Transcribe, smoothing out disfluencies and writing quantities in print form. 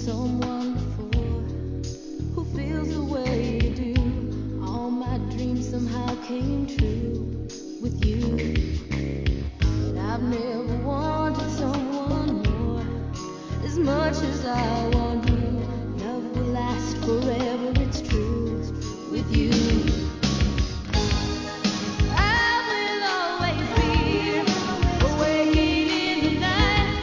someone before who feels the way you do. All my dreams somehow came true with you. And I've never wanted someone more as much as I